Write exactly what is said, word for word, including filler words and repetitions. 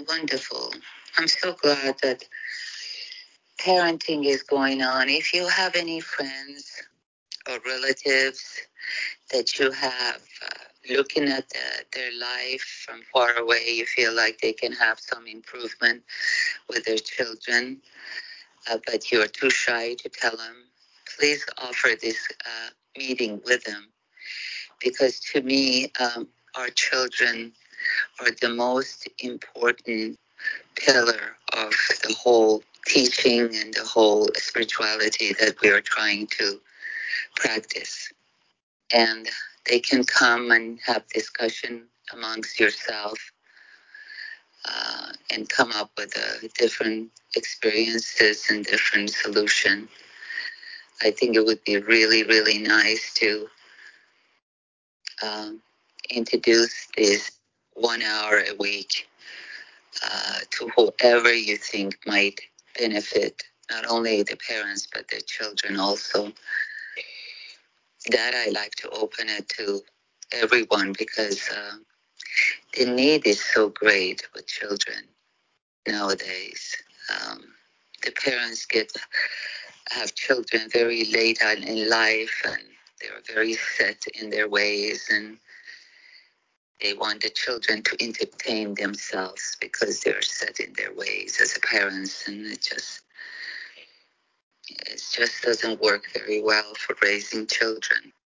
Wonderful. I'm so glad that parenting is going on. If you have any friends or relatives that you have uh, looking at the, their life from far away, you feel like they can have some improvement with their children, uh, but you're too shy to tell them, please offer this uh, meeting with them. Because to me, um, our children are the most important pillar of the whole teaching and the whole spirituality that we are trying to practice. And they can come and have discussion amongst yourself uh, and come up with uh, different experiences and different solution. I think it would be really, really nice to um, introduce this one hour a week uh, to whoever you think might benefit, not only the parents, but the children also. That I like to open it to everyone because uh, the need is so great with children nowadays. Um, the parents get have children very late on in life, and they're very set in their ways, and they want the children to entertain themselves because they're set in their ways as parents, and it just it just doesn't work very well for raising children.